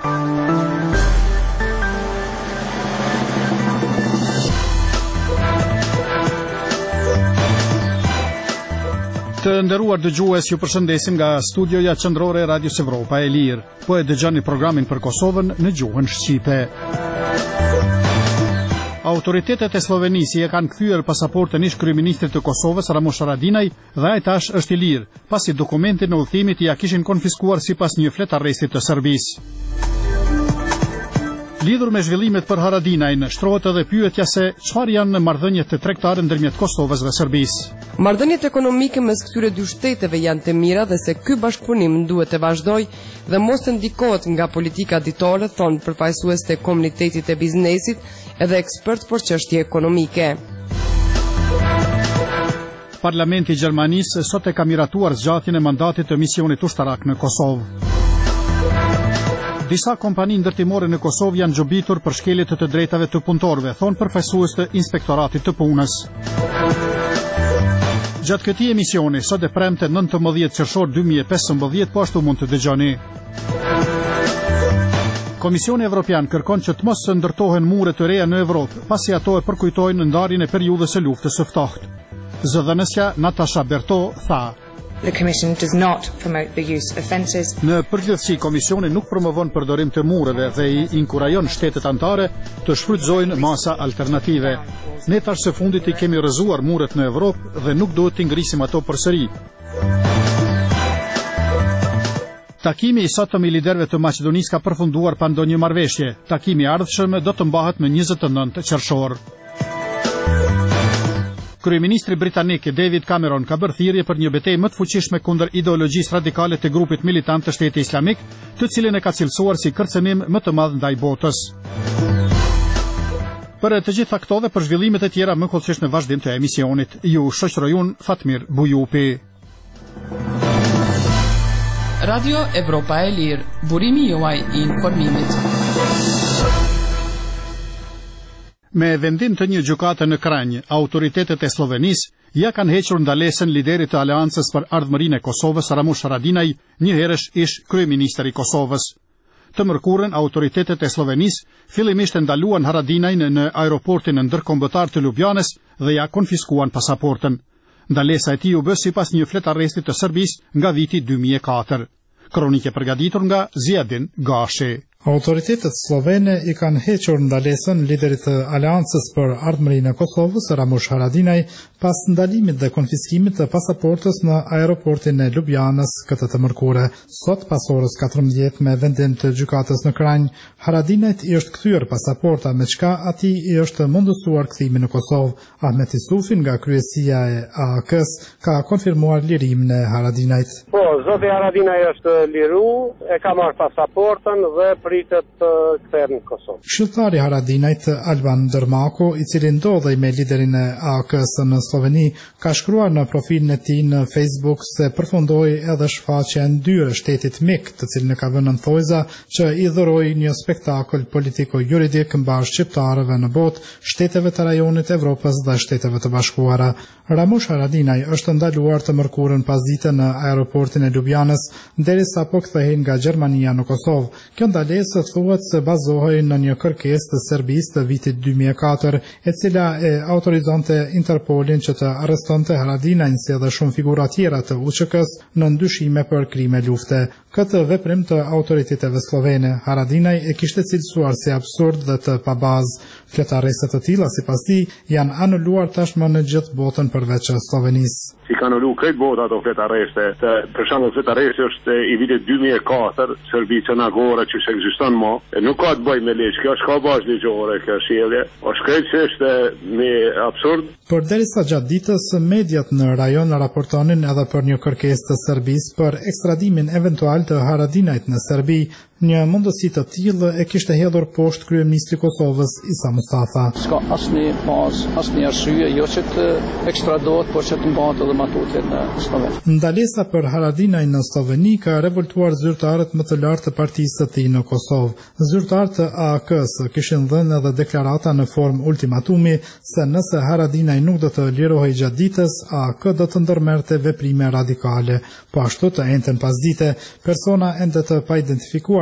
Të nderuar dëgjues, ju përshëndesim nga studioja qendrore e Radios Evropa e Lirë. Po e dëgjoni programin për Kosovën në gjuhën shqipe. Autoritetet e Slovenisë e kanë kthyer pasaportën ish kryeministrit të Kosovës Ramush Haradinaj dhe ai tash është i lirë, pasi dokumentin e udhëtimit ja kishin konfiskuar sipas një fletarrestit të Serbisë. Lidhur me zhvillimet për Haradinajin, shtrohet edhe pyetja se çfarë janë marrëdhëniet e tregtare ndërmjet Kosovës dhe Serbisë. Marrëdhëniet ekonomike mes këtyre dy shteteve janë të mira dhe se ky bashkëpunim duhet të vazhdojë dhe mos të ndikohet nga politika ditore, thonë përfaqësues të komunitetit të biznesit edhe ekspert për çështje ekonomike. Parlamenti i Gjermanisë sot e ka miratuar zgjatjen e mandatit të misionit ushtarak në Kosovë. Disa kompani ndërtimore në Kosovë janë gjobitur për shkelje të drejtave të punëtorëve, thonë përfaqësues të Inspektoratit të Punës. Gjatë këtij emisioni, sot e premte 19 qershor 2015, po ashtu mund të dëgjoni. Komisioni Evropian kërkon që të mos së ndërtohen mure të reja në Evropë, pasi ato e përkujtojnë ndarjen e periudhës së luftës së ftohtë. Zëdhënësja Natasha Berto tha: The Commission does not promote the use of fences. Në përgjithësi, Komisioni nuk promovon përdorim të mureve dhe i inkurajon shtetet anëtare të shfrytëzojnë masa alternative. Ne tash së fundit i kemi rrëzuar muret në Evropë dhe nuk duhet t'i ngrisim ato përsëri. Takimi i sotëm i liderëve të Maqedonisë ka përfunduar pa ndonjë marrëveshje. Takimi i ardhshëm do të mbahet më 29 qershor. Kryeministri britanik David Cameron ka bërë thirrje për një betejë më të fuqishme kundër ideologjisë radikale të grupit militant të Shtetit Islamik, të cilin e ka cilësuar si kërcënim më të madh ndaj botës. Për të gjitha këto dhe për zhvillimet e tjera më kollësisht në vazhdim të emisionit, ju shoqëroj unë Fatmir Bujupi. Radio Evropa e Lirë, burimi juaj i informimit. Me vendim të një gjykate në Kranj, autoritetet e Slovenisë ja kanë hequr ndalesën liderit të Aleancës për Ardhmërinë e Kosovës Ramush Haradinaj, njëherësh ish kryeministër i Kosovës. Të mërkurën, autoritetet e Slovenisë fillimisht e ndaluan Haradinajin në aeroportin ndërkombëtar të Ljubljanës dhe ja konfiskuan pasaportën. Ndalesa e tij u bë sipas një fletarresti të Serbisë nga viti 2004. Kronike përgatitur nga Ziadin Gashi. Autoritetet slovene i kanë hequr ndalesën liderit të Aleancës për Ardhmërinë e Kosovës Ramush Haradinaj pas ndalimit dhe konfiskimit të pasaportës në aeroportin e Ljubljanës këtë të mërkure. Sot pas orës 14 me vendim të gjykatës në Kranj, Haradinajt i është kthyer pasaporta me çka atij i është mundësuar kthimi në Kosovë. Ahmet Isufi nga kryesia e AAK-s ka konfirmuar lirimin e Haradinajt. Po, zoti Haradinaj është liru, e ka marrë pasaportën dhe pritet të kthehet në Kosovë. Këshilltari Haradinajt Alban Dërmaku, i cili ndodhej me liderin e AAK-s në Sloveni, ka shkruar në profilin e tij në Facebook se përfundoi edhe shfaqja e ndyrë shtetit mik, të cilën e ka vënë në thojza që i dhuroi një spektakël politiko-juridik mbar shqiptarëve në botë, shteteve të rajonit Evropës dhe shteteve të bashkuara. Ramush Haradinaj është ndaluar të mërkurën pasdite në aeroportin e Ljubljanës, derisa po kthehej nga Gjermania në Kosovë. Kjo ndalesë thuhet se bazohej në një kërkesë të Serbisë të vitit 2004, e cila e autorizonte Interpolin që të arrestonte Haradinajin si edhe shumë figura tjera të UÇK-s në ndyshime për krime lufte. Këtë veprim të autoriteteve slovene, Haradinaj e kishte cilësuar si absurd dhe të pabazë. Fletarreste të tilla sipas tij janë anuluar tashmë në gjithë botën përveç Slovenisë. Si kanë anuluar këtë botë ato fletarreste. Për shembull, fletarresti është i vitit 2004, servicia nagore që ekziston më. Nuk ka të bëjë me ligj, kjo është ka bazë ligjore, kjo sjellje. Është krejtësisht me absurd. Përderisa gjatë ditës mediat në rajon raportonin edhe për një kërkesë të Serbisë për ekstradimin eventual të Haradinajt në Serbi, një mundësi të tillë e kishte hedhur poshtë kryeministri i Kosovës Isa Mustafa. S'ka asnjë bazë, asnjë arsye jo që të ekstradohet, por që të mbahet edhe matutje në Sloveni. Ndalesa për Haradinaj në Sloveni ka revoltuar zyrtarët më të lartë të partisë së tij në Kosovë. Zyrtarët e AAK-s kishin dhënë edhe deklarata në formë ultimatumi se nëse Haradinaj nuk do të lirohej gjatë ditës, AAK do të ndërmerrte veprime radikale. Po ashtu të njëjtën pasdite, persona ende të paidentifikuar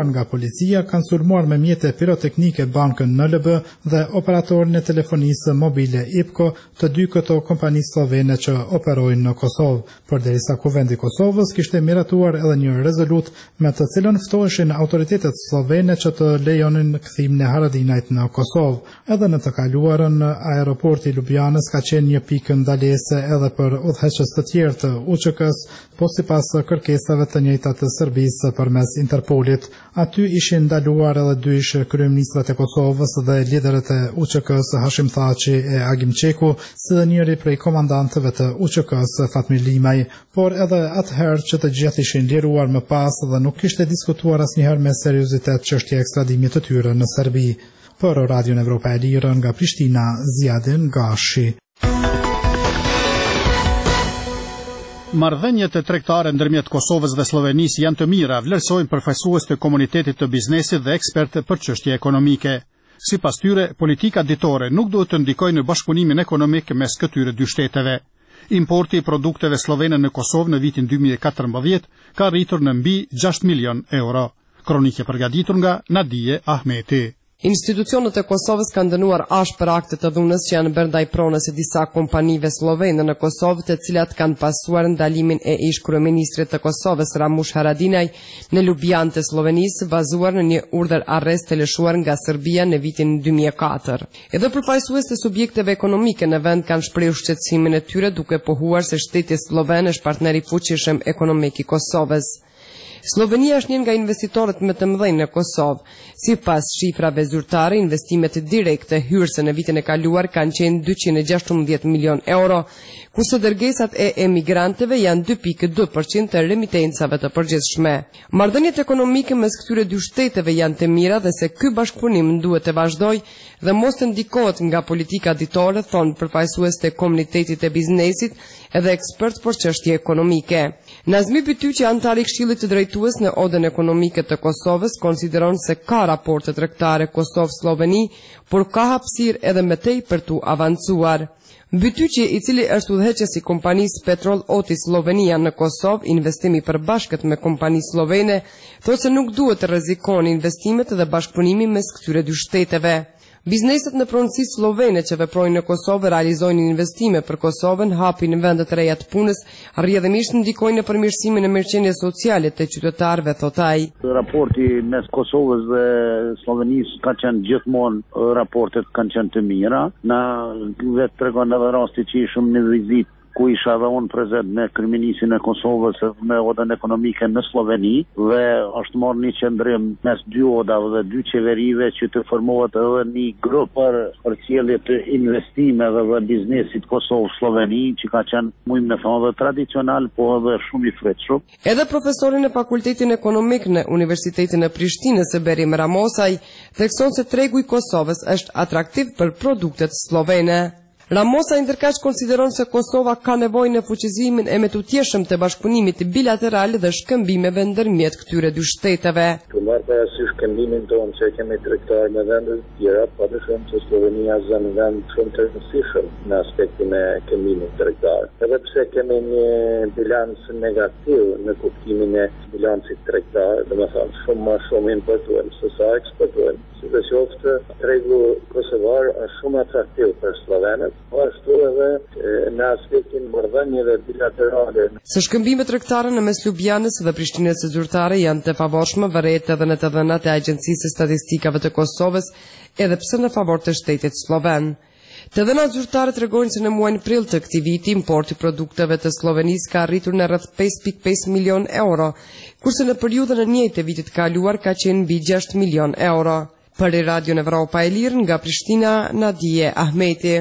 shkatruar nga policia kanë sulmuar me mjete piroteknike bankën NLB dhe operatorin e telefonisë mobile IPCO të dy këto kompani slovene që operojnë në Kosovë, përderisa Kuvendi i Kosovës kishte miratuar edhe një rezolut me të cilën ftoheshin autoritetet slovene që të lejonin kthimin e Haradinajt në Kosovë. Edhe në të kaluarën, aeroporti i Ljubljanës ka qenë një pikë ndalese edhe për udhëheqës të tjerë të UÇK-s, po sipas kërkesave të njëjta të Serbisë përmes Interpolit. Aty ishin ndaluar edhe dy ish kryeministrat e Kosovës dhe liderët e UÇK-s Hashim Thaçi e Agim Çeku, si dhe njëri prej komandantëve të UÇK-s Fatmir Limaj, por edhe atëherë që të gjithë ishin liruar më pas dhe nuk kishte diskutuar asnjëherë me seriozitet çështja e ekstradimit të tyre në Serbi. Për Radion Evropa e Lirë nga Prishtina, Ziadin Gashi. Marrëdhëniet e tregtare ndërmjet Kosovës dhe Slovenisë janë të mira, vlerësojnë përfaqësues të komunitetit të biznesit dhe ekspertë për çështje ekonomike. Sipas tyre, politika ditore nuk duhet të ndikojë në bashkëpunimin ekonomik mes këtyre dy shteteve. Importi i produkteve slovene në Kosovë në vitin 2014 ka arritur në mbi 6 milion euro. Kronikë përgatitur nga Nadije Ahmeti. Institucionet e Kosovës kanë dënuar ashpër akte të dhunës që janë bërë ndaj pronës së disa kompanive slovene në Kosovë, të cilat kanë pasuar ndalimin e ish kryeministrit të Kosovës Ramush Haradinaj në Ljubljanë të Slovenisë, bazuar në një urdhër arrest të lëshuar nga Serbia në vitin 2004. Edhe përfaqësues të subjekteve ekonomike në vend kanë shprehur shqetësimin e tyre, duke pohuar se shteti sloven është partner i fuqishëm ekonomik i Kosovës. Slovenia është një nga investitorët më të mëdhenj në Kosovë. Sipas shifrave zyrtare, investimet direkte hyrëse në vitin e kaluar kanë qenë 216 milion euro, kurse dërgesat e emigrantëve janë 2.2% të remitencave të përgjithshme. Marrëdhëniet ekonomike mes këtyre dy shteteve janë të mira dhe se ky bashkëpunim duhet të vazhdojë dhe mos të ndikohet nga politika ditore, thonë përfaqësues të komunitetit të biznesit edhe ekspert për çështje ekonomike. Nazmi Bytyqi, antar i Këshillit të Drejtues në Odën Ekonomike të Kosovës, konsideron se ka raporte tregtare Kosovë-Sloveni, por ka hapësirë edhe më tej për tu avancuar. Bytyqi, i cili është udhëheqës i kompanisë Petrol Oti Slovenia në Kosovë, investimi i përbashkët me kompani slovene, thotë se nuk duhet të rrezikojnë investimet dhe bashkëpunimi mes këtyre dy shteteve. Bizneset në pronësi slovene që veprojnë në Kosovë realizojnë investime për Kosovën, hapin vende të reja të punës, rrjedhimisht ndikojnë në përmirësimin e mirëqenies sociale të qytetarëve, thot ai. Raporti mes Kosovës dhe Slovenisë ka qenë gjithmonë, raportet kanë qenë të mira. Na vetë tregon edhe rasti që ishëm në vizitë ku isha dhe unë prezent me kryeministin e Kosovës me Odën Ekonomike në Sloveni, dhe është marrë një qendrim mes dy odave dhe dy qeverive që të formohet edhe një grup për përcjellje të investimeve dhe biznesit Kosovë-Sloveni, që ka qenë mujmë me thonë dhe tradicional, po edhe shumë i fletshëm. Edhe profesorin e Fakultetin Ekonomik në Universitetin e Prishtinës Berim Ramosaj thekson se tregu i Kosovës është atraktiv për produktet slovene. Ramosa ndërkaq konsideron se Kosova ka nevojë në fuqizimin e metutjeshëm të bashkëpunimit bilateral dhe shkëmbimeve ndërmjet këtyre dy shteteve. Të marrë parasysh shkëmbimin tonë që kemi tregtar me vende të tjera, padyshim se Slovenia është një vend shumë të rëndësishëm në aspektin e këmbimit tregtar. Edhe pse kemi një bilans negativ në kuptimin e bilancit tregtar, domethënë shumë më shumë importojmë se sa eksportojmë. Sidoqoftë, tregu kosovar është shumë atraktiv për slovenët, po ashtu edhe në aspektin marrëdhënieve bilaterale. Se shkëmbimet tregtare në mes Ljubljanës dhe Prishtinës së zyrtare janë të favorshme, vëret edhe në të dhënat e Agjencisë së Statistikave të Kosovës, edhe pse në favor të shtetit sloven. Të dhënat zyrtare tregojnë se në muajin prill të këtij viti importi produkteve të Slovenisë ka arritur në rreth 5.5 milion euro, kurse në periudhën e njëjtë të vitit kaluar ka qenë mbi 6 milion euro. Për Radion Evropa e Lirë nga Prishtina, Nadije Ahmeti.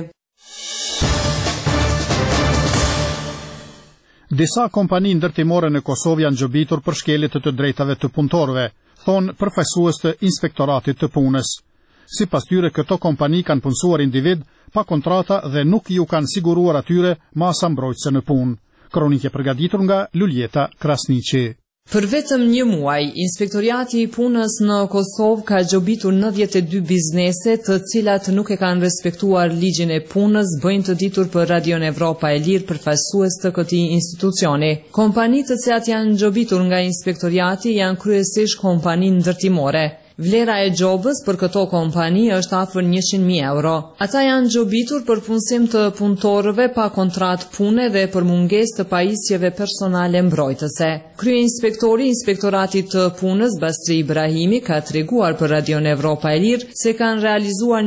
Disa kompani ndërtimore në Kosovë janë gjobitur për shkelje të drejtave të punëtorëve, thonë përfaqësues të Inspektoratit të Punës. Sipas tyre, këto kompani kanë punësuar individ pa kontrata dhe nuk ju kanë siguruar atyre masa mbrojtëse në punë. Kronikë përgatitur nga Luljeta Krasniqi. Për vetëm një muaj, Inspektoriati i Punës në Kosovë ka gjobitur 92 biznese të cilat nuk e kanë respektuar ligjin e punës, bëjnë të ditur për Radion Evropa e Lirë përfaqësues të këtij institucioni. Kompanitë të cilat janë gjobitur nga Inspektoriati janë kryesisht kompani ndërtimore. Vlera e gjobës për këto kompani është afër 100.000 euro. Ata janë gjobitur për punësim të punëtorëve pa kontratë pune dhe për mungesë të pajisjeve personale mbrojtëse. Kryeinspektori i Inspektoratit të Punës, Basri Ibrahimi, ka treguar për Radion Evropa e Lirë se kanë realizuar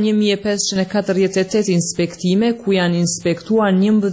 1548 inspektime ku janë inspektuar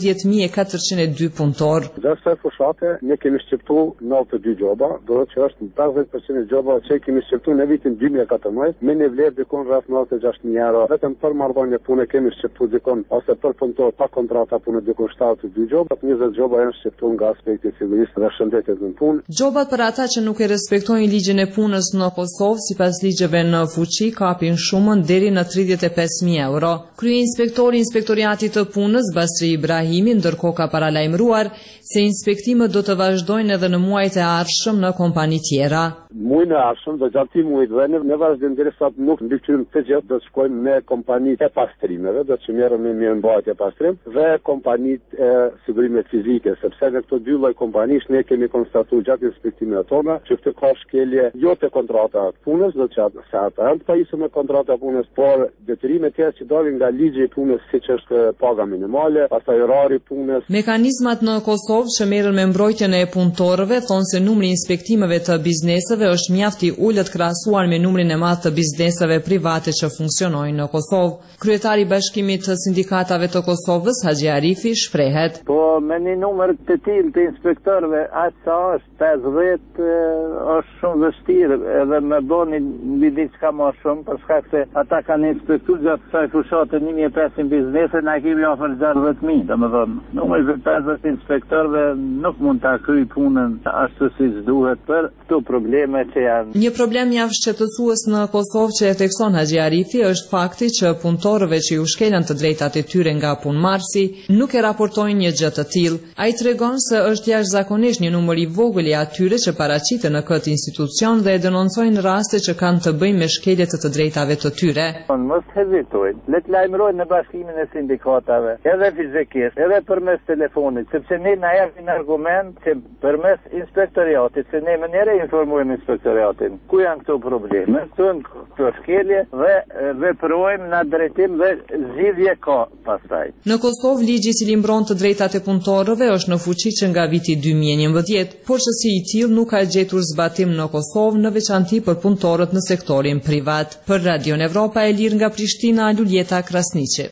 11.402 punëtorë. Dhe kësaj fushate ne kemi shqiptu 92 gjoba, do të që është 50% e gjoba që kemi shqiptu në vitin 2014, me një vlerë dikon rreth 96.000 euro. Vetëm për marrëdhënie pune kemi shqiptu dikon, ose për punëtor pa kontrata pune dikon 72 gjoba, 20 gjoba janë shqiptu nga aspekti civilisë dhe shëndetit në punë. Gjobat për ata që nuk e respektojnë ligjin e punës në Kosovë, sipas ligjeve në fuqi, kapin shumën deri në 35.000 euro. Kryeinspektori i Inspektoriatit të Punës, Basri Ibrahimi, ndërkohë ka paralajmëruar se inspektimet do të vazhdojnë edhe në muajt e ardhshëm në kompani tjera. Muajin e ardhshëm do gjatë muajit dhe ne vazhdim derisa nuk mbikëqyrojmë të gjithë, do të shkojmë me kompanitë e pastrimeve, do të merrem me mirëmbajtje pastrim dhe kompanitë e sigurimit fizike, sepse në këto dy lloj kompanish ne kemi konstatuar gjatë inspektimeve tona që këtë ka shkelje jo te kontrata e punës, do të thotë se ata janë të pajisur me kontrata e punës, por detyrimet tjera që dalin nga ligji i punës, siç është paga minimale, pastaj orari i punës. Mekanizmat në Kosovë që merren me mbrojtjen e punëtorëve thonë se numri i inspektimeve të bizneseve është mjaft i ulët krahasuar me numrin e madh të bizneseve private që funksionojnë në Kosovë. Kryetari i Bashkimit të Sindikatave të Kosovës, Haxhi Arifi, shprehet: Po me një numër të tillë të inspektorëve, aq sa është 50, është shumë vështirë edhe me bëni mbi diçka më shumë, për shkak se ata kanë inspektuar gjatë kësaj fushate 1500 biznese, na kemi ofruar 60.000, domethënë numri i 50 inspektorëve nuk mund ta kryej punën ashtu siç duhet për këto probleme që janë. Një problem mjaft shqetësues në Kosovë që e thekson Haxhi Arifi është fakti që punëtorëve që ju shkelën të drejtat e tyre nga punëmarrësi nuk e raportojnë një gjë të tillë. Ai tregon se është jashtëzakonisht një numër i vogël i atyre që paraqiten në këtë institucion dhe e denoncojnë raste që kanë të bëjnë me shkelje të drejtave të tyre. Mos hezitojnë, le të lajmërojnë në Bashkimin e Sindikatave, edhe fizikisht, edhe përmes telefonit, sepse ne na japin argument që përmes inspektoriatit, se ne mënyrë informojmë inspektoriatin ku janë këto probleme, këto shkelje dhe veprojmë në drejtim dhe zgjidhje ka pastaj. Në Kosovë ligji i cili mbron të drejtat e punëtorëve është në fuqi që nga viti 2011, por që si i tillë nuk ka gjetur zbatim në Kosovë, në veçanti për punëtorët në sektorin privat. Për Radion Evropa e Lirë nga Prishtina, Luljeta Krasniqi.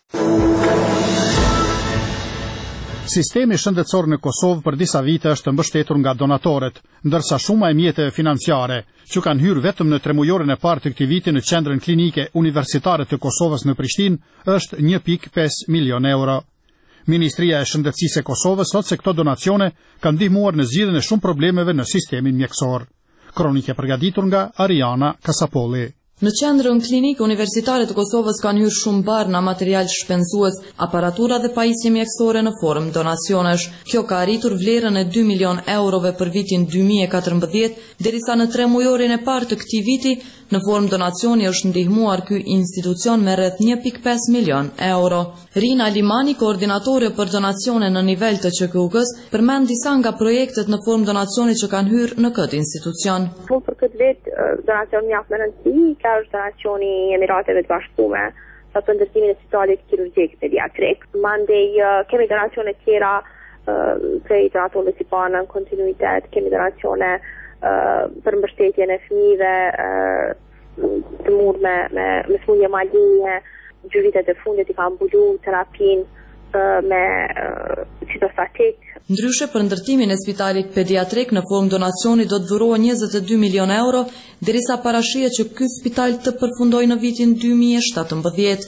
Sistemi shëndetësor në Kosovë për disa vite është mbështetur nga donatorët, ndërsa shuma e mjeteve financiare, që kanë hyrë vetëm në 3 mujorin e parë të këtij viti në qendrën klinike universitare të Kosovës në Prishtinë, është 1.5 milion euro. Ministria e Shëndetësisë e Kosovës thotë se këto donacione kanë ndihmuar në zgjidhjen e shumë problemeve në sistemin mjekësor. Kronikë e përgatitur nga Ariana Kasapolli. Në qendrën klinikë universitare të Kosovës kanë hyrë shumë barë material shpenzues, aparatura dhe pajisje mjekësore në formë donacionesh. Kjo ka arritur vlerën e 2 milion eurove për vitin 2014, derisa në 3 mujorin e parë të këtij viti, në formë donacioni është ndihmuar ky institucion me rreth 1.5 milion euro. Rina Limani, koordinatore për donacione në nivel të QK-s, përmend disa nga projektet në formë donacioni që kanë hyrë në këtë institucion. Po për këtë vit donacion mjaft me rëndësi ka është donacioni i Emirateve të Bashkuara për ndërtimin e spitalit kirurgjik pediatrik. Mandej kemi donacione tjera prej donatorëve si pana në kontinuitet, kemi donacione për mbështetjen e fëmijëve të murë me smundje maligne, gjyritet e fundit i kanë mbulu terapinë me citostatik. Ndryshe për ndërtimin e spitalit pediatrik në formë donacioni do të dhurohen 22 milion euro, derisa parashihet që ky spital të përfundojë në vitin 2017.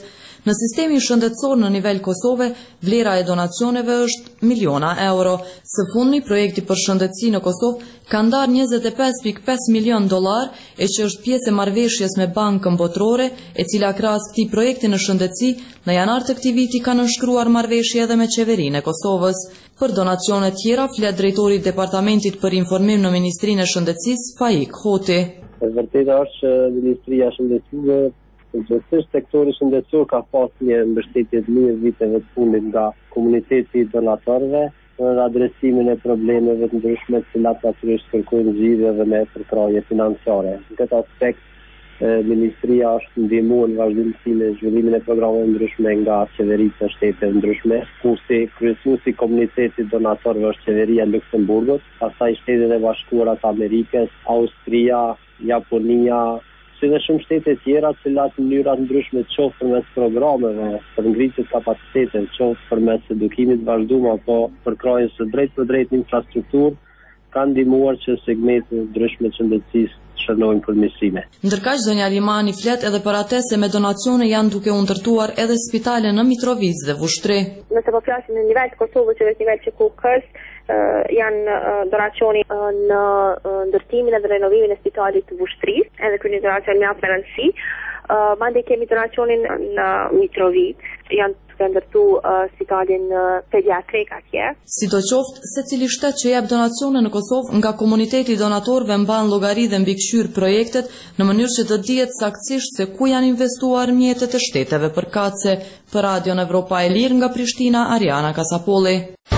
Në sistemi shëndetësor në nivel Kosove, vlera e donacioneve është miliona euro. Së fundmi, projekti për shëndetësi në Kosovë ka ndarë 25.5 milion dollar, e që është pjesë e marrëveshjes me Bankën Botërore, e cila krahas këtij projekti në shëndetësi, në janar të këtij viti ka nënshkruar marrëveshje edhe me qeverinë e Kosovës. Për donacione tjera, flet drejtori i Departamentit për Informim në Ministrinë e Shëndetësisë, Faik Hoti. Vërteta është që Ministria e Shëndetësisë gjithsesi sektori shëndetësor ka pas një mbështetje të mirë viteve të fundit nga komuniteti i donatorëve në adresimin e problemeve të ndryshme të cilat natyrisht kërkojnë zgjidhje dhe me përkrahje financiare. Në këtë aspekt, Ministria është ndihmuar në vazhdimsinë e zhvillimin e programeve ndryshme nga qeveritë e shteteve ndryshme, kurse kryesuesi i komunitetit donatorëve është qeveria e Luksemburgut, pastaj Shtetet e Bashkuara të Amerikës, Austria, Japonia, si dhe shumë shtete tjera, cilat në mënyra të ndryshme qoftë përmes programeve për ngritje të kapacitetit, qoftë përmes edukimit të vazhduar apo përkrahjes së drejtë për drejtë infrastrukturë, kanë ndihmuar që segmentet e ndryshme të shëndetësisë të shënojnë përmirësime. Ndërkaq zonja Limani flet edhe për atë se me donacione janë duke u ndërtuar edhe spitale në Mitrovic dhe Vushtri. Nëse po flasim në nivel të Kosovës që është nivel QKK-s, janë donacioni në ndërtimin dhe renovimin e spitalit të Vushtrisë, edhe ky një donacion mjaft me rëndësi. Mandej kemi donacionin në Mitrovic, janë të ndërtu spitalin pediatrik atje. Sidoqoftë, secili shtet që jep donacione në Kosovë nga komuniteti donatorëve mban llogari dhe mbikëqyr projektet në mënyrë që të dihet saktësisht se ku janë investuar mjetet e shteteve përkatëse. Për Radion Evropa e Lirë nga Prishtina, Ariana Kasapolli.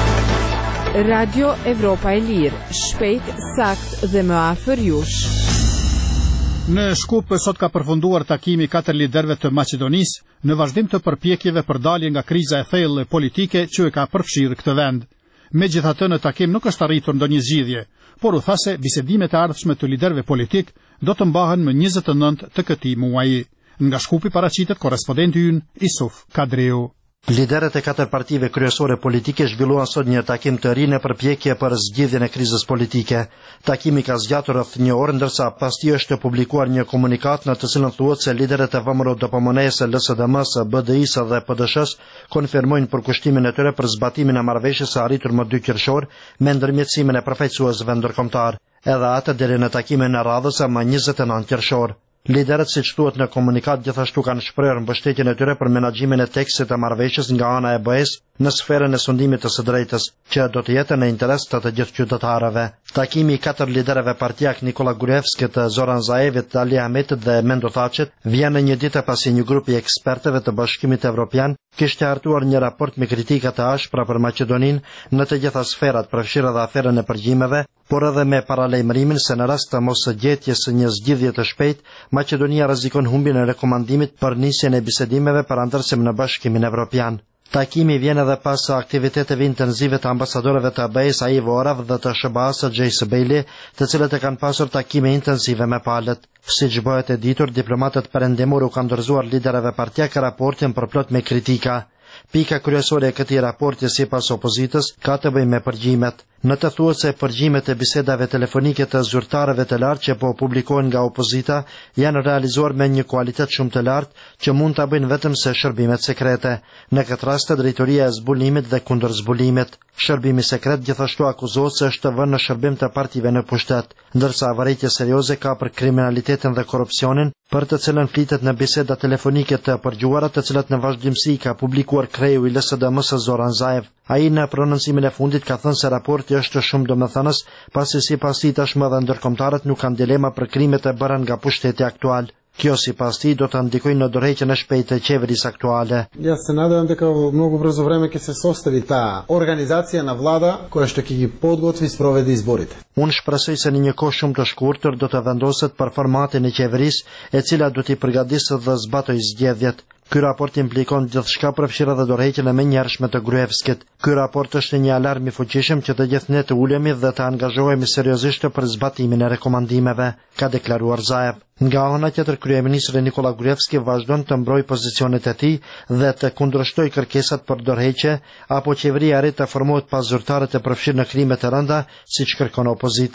Radio Evropa e Lirë, shpejt, sakt dhe më afër jush. Në Shkup sot ka përfunduar takimi 4 liderëve të Maqedonisë në vazhdim të përpjekjeve për dalje nga kriza e thellë politike që e ka përfshirë këtë vend. Megjithatë, në takim nuk është arritur ndonjë zgjidhje, por u tha se bisedimet e ardhshme të liderëve politik do të mbahen më 29 të këtij muaji. Nga Shkupi paraqitet korrespondenti ynë Isuf Kadriu. Liderët e 4 partive kryesore politike zhvilluan sot një takim të ri në përpjekje për zgjidhjen e krizës politike. Takimi ka zgjatur rreth 1 orë, ndërsa pas tij është publikuar një komunikat në të cilën thuhet se liderët e VMRO-DPMNE-s, LSDM-s, BDI-s dhe PD-s konfirmojnë përkushtimin e tyre për zbatimin e marrëveshjes së arritur më 2 qershor me ndërmjetësimin e përfaqësuesve ndërkombëtar, edhe atë deri në takimin e radhës më 29 qershor. Liderët, siç thuhet në komunikat, gjithashtu kanë shprehur mbështetjen e tyre për menaxhimin e tekstit të marrëveshjes nga ana e BE-s në sferën e sundimit të së drejtës, që do të jetë në interes të gjithë qytetarëve. Takimi i 4 liderëve partijak Nikola Gruevskit, Zoran Zaevit, Ali Ahmetit dhe Mendo Thaçit vjen në një ditë pasi një grup i ekspertëve të Bashkimit Evropian kishte hartuar një raport me kritika të ashpra për Maqedoninë në të gjitha sferat, përfshirë edhe aferën e përgjimeve, por edhe me paralajmërimin se në rast të mosgjetjes së një zgjidhje të shpejtë, Maqedonia rrezikon humbjen e rekomandimit për nisjen e bisedimeve për antarësim në Bashkimin Evropian. Takimi vjen edhe pas aktiviteteve intensive të ambasadorëve të BE-s Ivo Orav dhe të SBA-s Jace Bailey, të cilët e kanë pasur takime intensive me palët. Siç bëhet e ditur, diplomatët perëndimor u kanë dorëzuar liderëve partijak raportin për plot me kritika. Pika kryesore e këtij raporti sipas opozitës ka të bëjë me përgjimet. Në të thuhet se përgjimet e bisedave telefonike të zyrtarëve të lartë që po publikohen nga opozita janë realizuar me një kualitet shumë të lartë që mund ta bëjnë vetëm se shërbimet sekrete. Në këtë rast drejtoria e zbulimit dhe kundërzbulimit. Shërbimi sekret gjithashtu akuzohet se është vënë në shërbim të partive në pushtet, ndërsa vërejtje serioze ka për kriminalitetin dhe korrupsionin, për të cilën flitet në biseda telefonike të përgjuara, të cilat në vazhdimsi ka publikuar kreu i LSDM-s Zoran Zaev. Ai në prononcimin e fundit ka thënë se raporti është shumë domethënës, pasi sipas tij tashmë edhe ndërkombëtarët nuk kanë dilema për krimet e bëra nga pushteti aktual. Kjo sipas tij do të ndikojë në dorëheqjen e shpejtë e qeverisë aktuale. Ja se nadam дека во многу брзо време ќе се состави таа организација на влада која што ќе ги подготви спроведи изборите. Unë shpresoj se në një kohë shumë të shkurtër do të vendoset për formatin e qeverisë, e cila do t'i përgatisë dhe zbatojë zgjedhjet. Ky raport implikon gjithçka përfshirë dhe dorëheqjen e menjëhershme të Gruevskit. Ky raport është një alarm i fuqishëm që të gjithë ne të ulemi dhe të angazhohemi seriozisht për zbatimin e rekomandimeve, ka deklaruar Zaev. Nga ana tjetër, kryeministri Nikola Gruevski vazhdon të mbrojë pozicionet e tij dhe të kundërshtojë kërkesat për dorëheqje apo qeveria arrit të formohet pas zyrtarët e përfshirë në krime të rënda, siç kërkon opozita.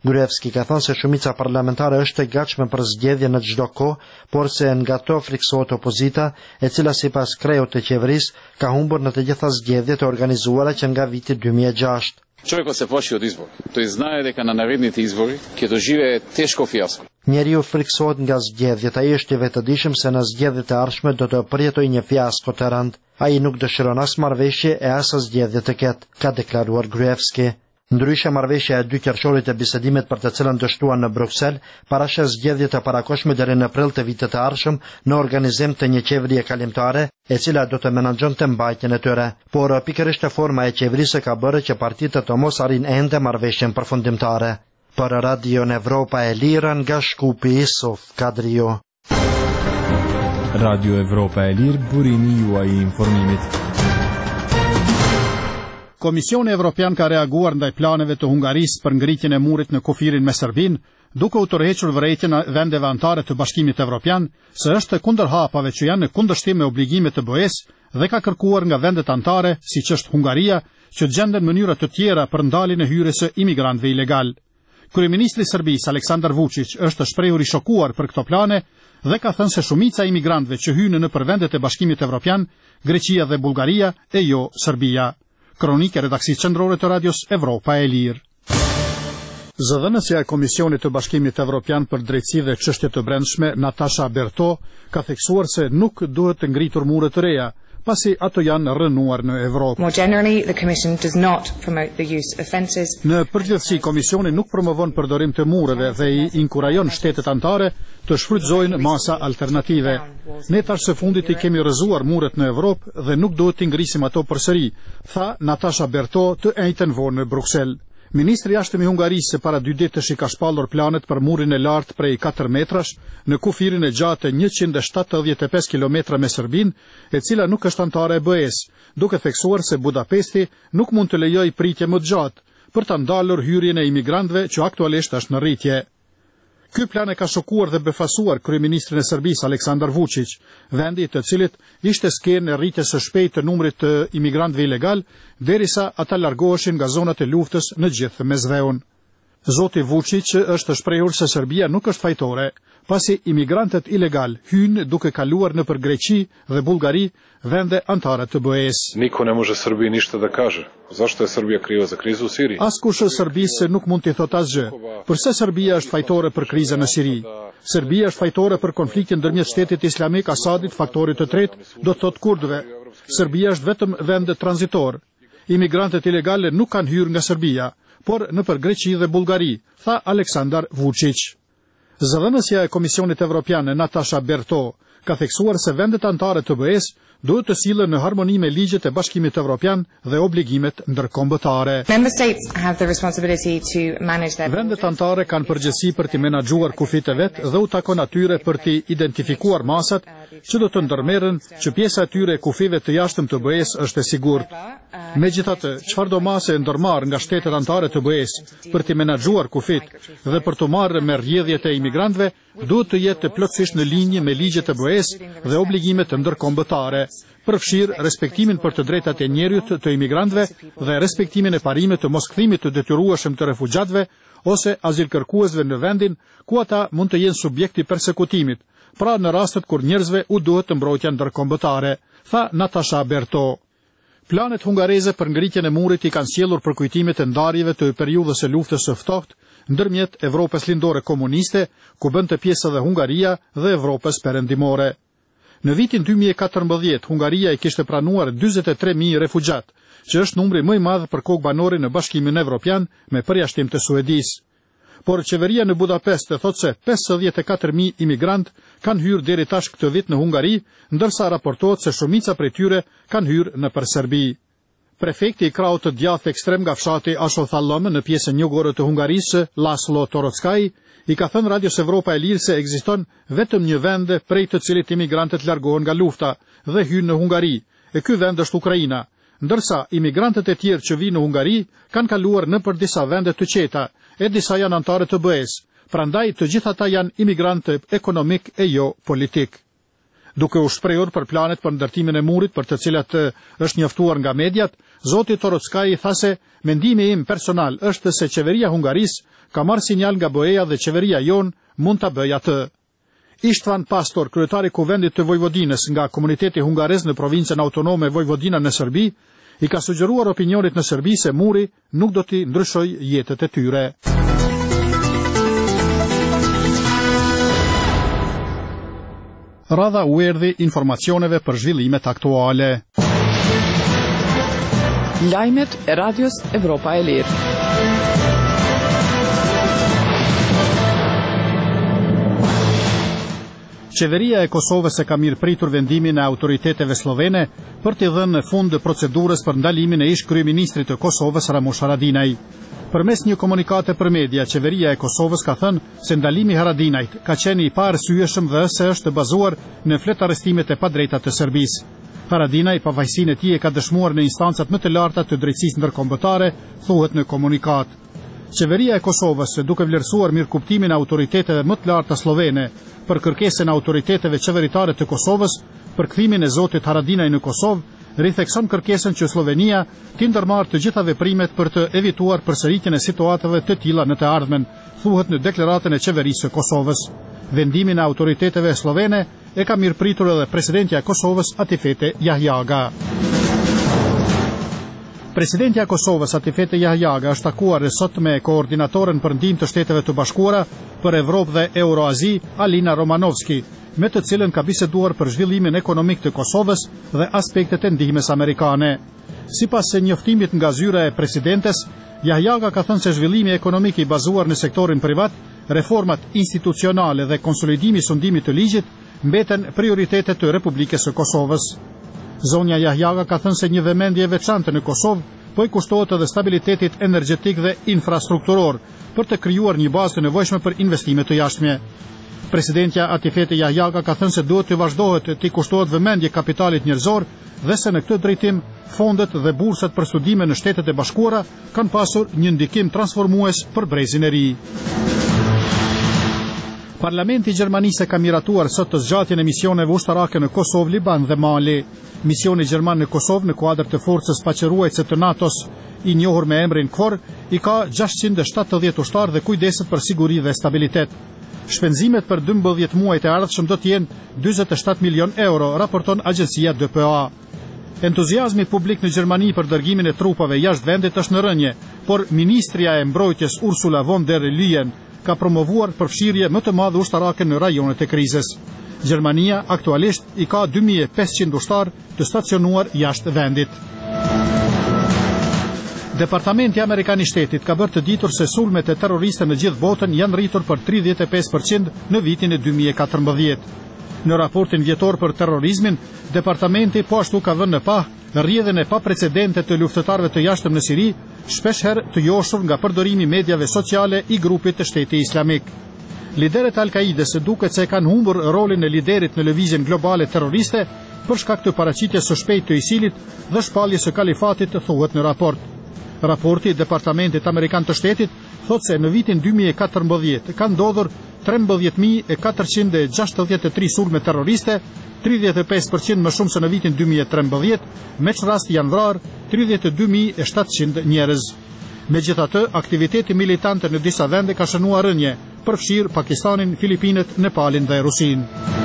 Gruevski ka thënë se shumica parlamentare është e gatshme për zgjedhje në çdo kohë, por se nga to friksohet opozita, e cila sipas kreut të qeverisë ka humbur në të gjitha zgjedhjet e organizuara që nga viti 2006. Човек се плаши од избори. Тој знае дека на наредните избори ќе доживее тешко фиаско. Njeriu friksohet nga zgjedhjet, ai është i vetëdijshëm se në zgjedhjet e ardhshme do të përjetojë një fiasko të rëndë. Ai nuk dëshiron as marrëveshje e as zgjedhje të ketë, ka deklaruar Gruevski. Ndryshe, marrëveshja e 2 qershorit e bisedimit për të cilën dështuan në Bruksel parashë zgjedhjet e parakohshme deri në prill të vitit të ardhshëm në organizim të një qeverie kalimtare, e cila do të menaxhonte mbajtjen e tyre. Por pikërisht forma e qeverisë ka bërë që partitë të mos arrin ende marrëveshjen përfundimtare. Për Radion Evropa e Lirë nga Shkupi, Isuf Kadrio. Radio Evropa e Lirë, burimi juaj i informimit. Komisioni Evropian ka reaguar ndaj planeve të Hungarisë për ngritjen e murit në kufirin me Serbinë, duke u tërhequr vërejtjen e vendeve anëtare të Bashkimit Evropian se është kundër hapave që janë në kundërshtim me obligimet të BE-s dhe ka kërkuar nga vendet anëtare, siç është Hungaria, që gjenden mënyra të tjera për ndaljen e hyrjes së imigrantëve ilegal. Kryeministri i Serbisë Aleksandar Vučić është shprehur i shokuar për këto plane dhe ka thënë se shumica e imigrantëve që hynë në vendet e Bashkimit Evropian, Greqia dhe Bullgaria e jo Serbia. Kronikë e redaksisë qendrore të Radios Evropa e Lirë. Zëdhënësja e Komisionit të Bashkimit Evropian për Drejtësi dhe Çështje të Brendshme, Natasha Berto, ka theksuar se nuk duhet të ngritur mure të reja, pasi ato janë rënuar në Evropë. More generally, the Commission does not promote the use of fences. Në përgjithësi, Komisioni nuk promovon përdorim të mureve dhe i inkurajon shtetet anëtare të shfrytëzojnë masa alternative. Ne tash së fundit i kemi rrëzuar muret në Evropë dhe nuk duhet të ngrisim ato përsëri, tha Natasha Berto të njëjtën vonë në Bruksel. Ministri i Jashtëm i Hungarisë para 2 ditësh i ka shpallur planet për murin e lartë prej 4 metrash në kufirin e gjatë 175 km me Serbinë, e cila nuk është anëtare e BE-s, duke theksuar se Budapesti nuk mund të lejojë pritje më të gjatë për ta ndalur hyrjen e imigrantëve që aktualisht është në rritje. Ky plan e ka shokuar dhe befasuar kryeministrin e Serbisë Aleksandar Vučić, vendi i të cilit ishte skenë e rritjes së shpejtë të numrit të imigrantëve ilegal, derisa ata largoheshin nga zonat e luftës në gjithë Mesdheun. Zoti Vučić është shprehur se Serbia nuk është fajtore, pasi imigrantët ilegal hynë duke kaluar nëpër Greqi dhe Bullgari, vende anëtare të BE-s. Niko ne može Srbiji ništa da kaže. Zašto je Serbia kriva za krizu u Siriji? Askush Serbisë nuk mund t'i thotë asgjë. Përse Serbia është fajtore për krizën në Siri? Serbia është fajtore për konfliktin ndërmjet Shtetit Islamik Asadit, faktorit të tretë, do të thotë kurdëve. Serbia është vetëm vend tranzitor. Imigrantët ilegale nuk kanë hyrë nga Serbia, por nëpër Greqi dhe Bullgari, tha Aleksandar Vučić. Zëdhënësja e Komisionit Evropian Natasha Berto ka theksuar se vendet anëtare të BE-s duhet të sillen në harmoni me ligjet e Bashkimit Evropian dhe obligimet ndërkombëtare. Member states have the responsibility to manage their. Vendet anëtare kanë përgjegjësi për të menaxhuar kufit e vet dhe u takon atyre për të identifikuar masat që do të ndërmerren që pjesa e tyre e kufive të jashtëm të BE-s është e sigurt. Megjithatë, çfarëdo masë e ndërmarr nga shtetet anëtare të BE-s për të menaxhuar kufit dhe për të marrë me rrjedhjet e imigrantëve duhet të jetë plotësisht në linjë me ligjet e BE-s dhe obligimet ndërkombëtare, përfshirë respektimin për të drejtat e njerëzit të imigrantëve dhe respektimin e parimeve të moskthimit të detyrueshëm të refugjatëve ose azilkërkuesve në vendin ku ata mund të jenë subjekti persekutimit, pra në rastet kur njerëzve u duhet të mbrojtja ndërkombëtare, tha Natasha Berto. Planet hungareze për ngritjen e murit i kanë sjellur përkujtimet e ndarjeve të periudhës së luftës së ftohtë ndërmjet Evropës lindore komuniste, ku bënte pjesë edhe Hungaria dhe Evropës perëndimore. Në vitin 2014, Hungaria i kishte pranuar 43.000 refugjat, që është numri më i madh për kohë banore në Bashkimin Evropian me përjashtim të Suedisë. Por qeveria në Budapest thotë se 54.000 imigrant kanë hyrë deri tash këtë vit në Hungari, ndërsa raportohet se shumica prej tyre kanë hyrë nëpër Serbi. Prefekti i krahut të djathtë ekstrem nga fshati Ashothallam në pjesën jugore të Hungarisë, Laszlo Torockai, i ka thënë Radios Evropa e Lirë se ekziston vetëm një vend prej të cilit imigrantët largohen nga lufta dhe hynë në Hungari, e ky vend është Ukraina, ndërsa imigrantët e tjerë që vinë në Hungari kanë kaluar nëpër disa vende të qeta, e disa janë anëtarë të BE-s, prandaj të gjithë ata janë imigrantë ekonomik e jo politik. Duke u shprehur për planet për ndërtimin e murit për të cilat është njoftuar nga mediat, zoti Torockai tha se mendimi im personal është se qeveria Hungarisë ka marrë sinjal nga BE-ja dhe qeveria jon mund ta bëjë atë. Ishtvan Pastor, kryetari i kuvendit të Vojvodinës nga komuniteti hungarez në provincën autonome Vojvodina në Serbi, i ka sugjeruar opinionit në Serbi se muri nuk do t'i ndryshojë jetët e tyre. Radha u erdhi informacioneve për zhvillimet aktuale. Lajmet e Radios Evropa e Lirë. Qeveria e Kosovës e ka mirëpritur vendimin e autoriteteve slovene për t'i dhënë fund procedurës për ndalimin e ish kryeministrit të Kosovës Ramush Haradinaj. Përmes një komunikate për media, qeveria e Kosovës ka thënë se ndalimi i Haradinajt ka qenë i paarsyeshëm dhe se është bazuar në flet arrestimet e padrejta të Serbisë. Haradinaj pavajsinë e tij e ka dëshmuar në instancat më të larta të drejtësisë ndërkombëtare, thuhet në komunikat. Qeveria e Kosovës, duke vlerësuar mirëkuptimin e autoriteteve më të larta slovene për kërkesën e autoriteteve qeveritare të Kosovës për kthimin e zotit Haradinaj në Kosovë, rithekson kërkesën që Slovenia t'i ndërmarrë të gjitha veprimet për të evituar përsëritjen e situatave të tilla në të ardhmen, thuhet në deklaratën e qeverisë së Kosovës. Vendimin e autoriteteve slovene e ka mirëpritur edhe presidentja e Kosovës Atifete Jahjaga. Presidentja e Kosovës Atifete Jahjaga është takuar sot me koordinatoren për ndihmë të Shteteve të Bashkuara për Evropë dhe Euroazi, Alina Romanovski, me të cilën ka biseduar për zhvillimin ekonomik të Kosovës dhe aspektet e ndihmës amerikane. Sipas njoftimit nga zyra e presidentes, Jahjaga ka thënë se zhvillimi ekonomik i bazuar në sektorin privat, reformat institucionale dhe konsolidimi i sundimit të ligjit mbeten prioritetet të Republikës së Kosovës. Zonja Jahjaga ka thënë se një vëmendje veçantë në Kosovë po i kushtohet edhe stabilitetit energjetik dhe infrastrukturor për të krijuar një bazë të nevojshme për investime të jashtme. Presidentja Atifete Jahjaga ka thënë se duhet të vazhdohet të kushtohet vëmendje kapitalit njerëzor dhe se në këtë drejtim fondet dhe bursat për studime në Shtetet e Bashkuara kanë pasur një ndikim transformues për brezin e ri. Parlamenti i Gjermanisë ka miratuar sot të zgjatjen e misioneve ushtarake në Kosovë, Liban dhe Mali. Misioni gjerman në Kosovë në kuadër të forcës paqëruese të NATO-s, i njohur me emrin KFOR, i ka 670 ushtarë dhe kujdeset për siguri dhe stabilitet. Shpenzimet për 12 muajt e ardhshëm do të jenë 47 milion euro, raporton agjencia DPA. Entuziazmi publik në Gjermani për dërgimin e trupave jashtë vendit është në rënje, por ministrja e mbrojtjes Ursula von der Leyen ka promovuar përfshirje më të madhe ushtarake në rajonet e krizës. Gjermania aktualisht i ka 2500 ushtarë të stacionuar jashtë vendit. Departamenti Amerikan i Shtetit ka bërë të ditur se sulmet e terroriste në gjithë botën janë rritur për 35% në vitin e 2014. Në raportin vjetor për terrorizmin, departamenti po ashtu ka vënë në pa rrjedhjen e paprecedente të luftëtarëve të jashtëm në Siri, shpeshherë të joshur nga përdorimi i mediave sociale i grupit të Shtetit Islamik. Liderët Al-Kaides duket se kanë humbur rolin e liderit në lëvizjen globale terroriste për shkak të paraqitjes së shpejtë të ISIL-it dhe shpalljes së kalifatit, thuhet në raport. Raporti i Departamentit Amerikan të Shtetit thotë se në vitin 2014 kanë ndodhur 13.463 sulme terroriste, 35% më shumë se në vitin 2013, me që rast janë vrarë 32.700 njerëz. Megjithatë, aktiviteti militante në disa vende ka shënuar rënje, përfshirë Pakistanin, Filipinet, Nepalin dhe Rusin.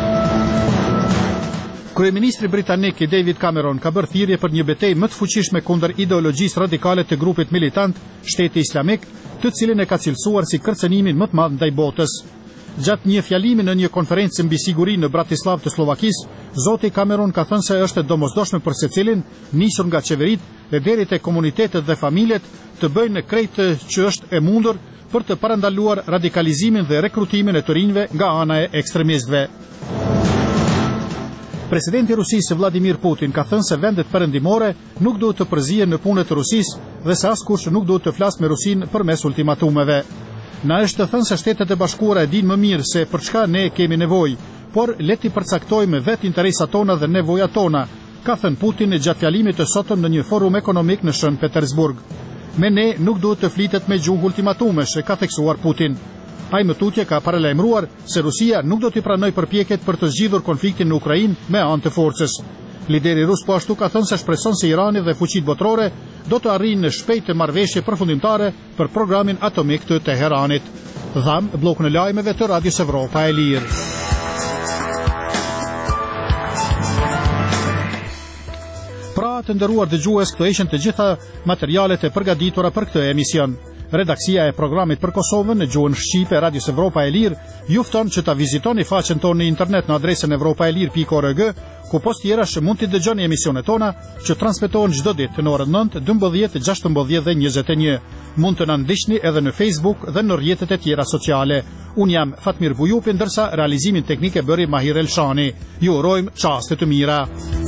Kryeministri britanik David Cameron ka bërë thirrje për një betejë më të fuqishme kundër ideologjisë radikale të grupit militant Shteti Islamik, të cilin e ka cilësuar si kërcënimin më të madh ndaj botës. Gjatë një fjalimi në një konferencë mbi siguri në Bratislavë të Slovakisë, zoti Cameron ka thënë se është domosdoshme për secilin, nisur nga qeveritë dhe deri te komunitetet dhe familjet, të bëjnë krejt që është e mundur për të parandaluar radikalizimin dhe rekrutimin e të rinjve nga ana e ekstremistëve. Presidenti i Rusisë Vladimir Putin ka thënë se vendet perëndimore nuk duhet të përzihen në punët e Rusisë dhe se askush nuk duhet të flasë me Rusinë përmes ultimatumeve. Na është të thënë se Shtetet e Bashkuara e dinë më mirë se për çka ne kemi nevojë, por le të përcaktojmë vetë interesat tona dhe nevojat tona, ka thënë Putin gjatë fjalimit të sotëm në një forum ekonomik në Shën Petersburg. Me ne nuk duhet të flitet me gjuhë ultimatumesh, ka theksuar Putin. Ai më tutje ka paralajmëruar se Rusia nuk do të pranojë përpjekjet për të zgjidhur konfliktin në Ukrainë me anë të forcës. Lideri rus po ashtu ka thënë se shpreson se Irani dhe fuqitë botërore do të arrijnë në shpejt marrëveshje përfundimtare për programin atomik të Teheranit. Dham blokun e lajmeve të Radios Evropa e Lirë. Pra të nderuar dëgjues, këto ishin të gjitha materialet e përgatitura për këtë emision. Redaksia e programit për Kosovën në gjuhën shqipe Radios Evropa e Lirë ju fton që ta vizitoni faqen tonë në internet në adresën evropaelir.org, ku post tjerash mund të dëgjoni emisionet tona që transmetohen çdo ditë në orën 9, 12, 16 dhe 21. Mund të na ndiqni edhe në Facebook dhe në rrjetet e tjera sociale. Unë jam Fatmir Bujupi, ndërsa realizimin teknik e bëri Mahir Elshani. Ju urojmë çaste të mira.